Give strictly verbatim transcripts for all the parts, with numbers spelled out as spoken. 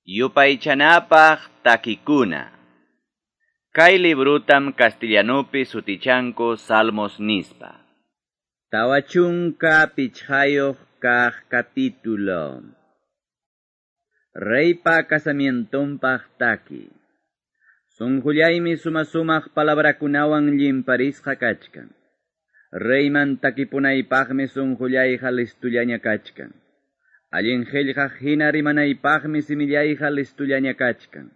Yupaychanapaq takikuna. Kay librutam castellanopi sutichanko Salmos nispa. Tawachunka pichhayoq kaq capítulo. Reypa casamientonpaq taki. Sunqullaymi sumasumaq palabrakunawan llimparisqa kachkan. Reyman takipunaypaqmi sunqullayqa listullaña kachkan. Allin qillqaq hina rimanaypaqmi simillayqa listullaña kachkan.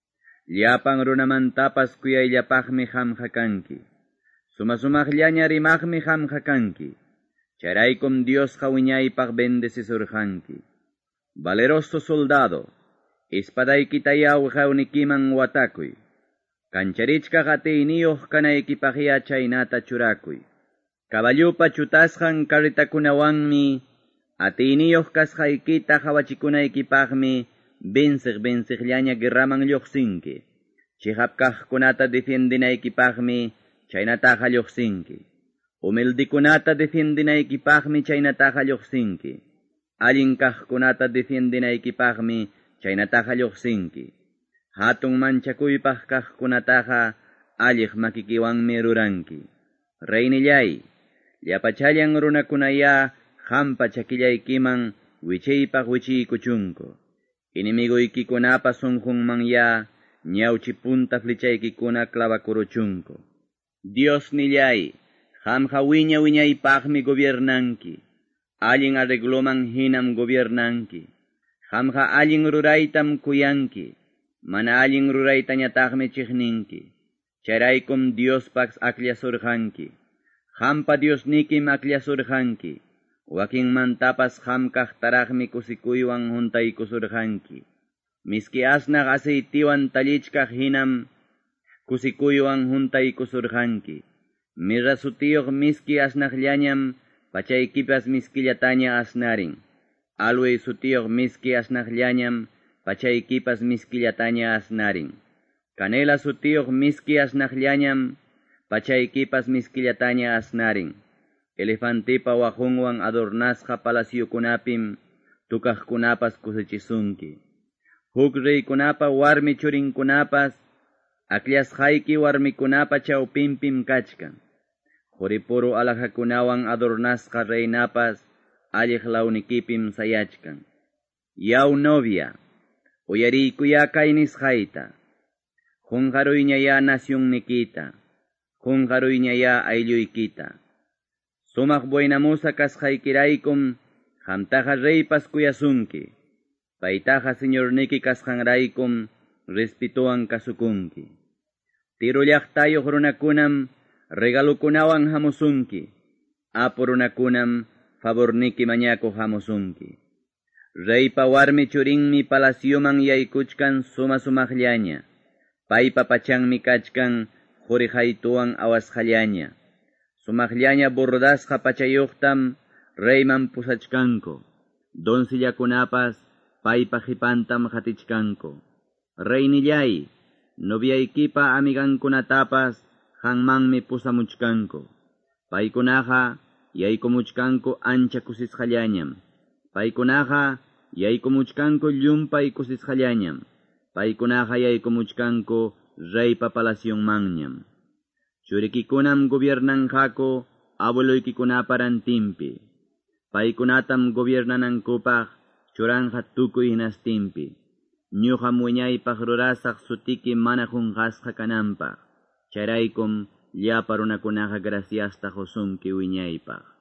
Llapan runamantapas kuyayllapaqmi hamqa kanki. Sumasumaqllaña rimaqmi hamqa kanki. Charaykum Diosqa wiñaypaq bendecisurqanki. Valeroso soldado, espadaykita yawqawnikiman watakuy. Kancharichkaq atiyniyuq kanaykipaqya chaynata churakuy. Caballupa chutasqan karritakunawanmi atiyniyuq kasqaykita hawachikunaykipaqmi bensiq bensiqllaña guerraman lluqsinki. Chihap kaqkunata defendinaykipaqmi chaynataqa lluqsinki. Humildikunata defendinaykipaqmi chaynataqa lluqsinki. Allin kaqkunata defendinaykipaqmi chaynataqa lluqsinki. Hatun manchakuypaq kaqkunataqa alliq makikiwanmi ruranki. Reynillay, llapachallan runakunaya hampa chakillaykiman wichaypaq wichiykuchunku. Inimiguykikunapa sunqunmanya ñawchi punta flechaykikuna clavakuruchunku. Dios nillay, hamqa wiña wiñaypaqmi gobiernanki. Allin arregloman hinam gobiernanki. Hamqa allin ruraytam kuyanki. Mana allin ruraytañataqmi chiqninki. Charaykum Diospaq aklasurqanki. Hampa Diosnikim aklasurqanki. Wakinmantapas hamkaqtaraqmi kusikuywan huntaykusurqanki. Miski asnaq aceitiwan tallichkaq hinam kusikuywan huntaykusurqanki. Mirra sutiyuq miski asnaqllañam pachaykipas miskillataña asnarin. Alway sutiyuq miski asnaqllañam pachaykipas miskillataña asnarin. Canela sutiyuq miski asnaqllañam pachaykipas miskillataña asnarin. Elefantipa waqunwan adornasqa palaciukunapim tukaqkunapas kusichisunki. Huk reykunapa warmi churinkunapas aklasqayki warmikunapa chawpinpim kachkan. Quripuru alaqakunawan adornasqa reynapas alliq lawnikipim sayachkan. Yaw novia, uyariykuya kay nisqayta. Qunqaruyñaya nacionnikita. Qunqaruyñaya aylluykita. Sumaq buenamusa kasqaykiraykum hamtaqa reypas kuyasunki. Paytaqa señorniki kasqanraykum respetuwan kasukunki. Tiro llaqtayuq runakunam regalukunawan hamusunki. Apu runakunam favorniki mañakuq hamusunki. Reypa warmi churinmi palaciuman yaykuchkan suma sumaqllaña. Paypa pachanmi kachkan qurihaytuwan awasqallaña. Sumaqllaña bordasqa pachayuqtam reyman pusachkanku. Doncillakunapas paypa hipantam hatichkanku. Reynillay, noviaykipa amigankunatapas hanmanmi pusamuchkanku. Paykunaqa yaykumuchkanku ancha kusisqallañam. Paykunaqa yaykumuchkanku llumpay kusisqallañam. Paykunaqa yaykumuchkanku reypa palaciunmanñam. Churikikunam gobiernanqaku abueluykikunapa rantinpi. Paykunatam gobiernanankupaq churanqa tukuy hinastinpi. Ñuqam wiñaypaq rurasaq sutiki mana qunqasqa kananpaq. Charaykum llapa runakunaqa graciasta qusunki wiñaypaq.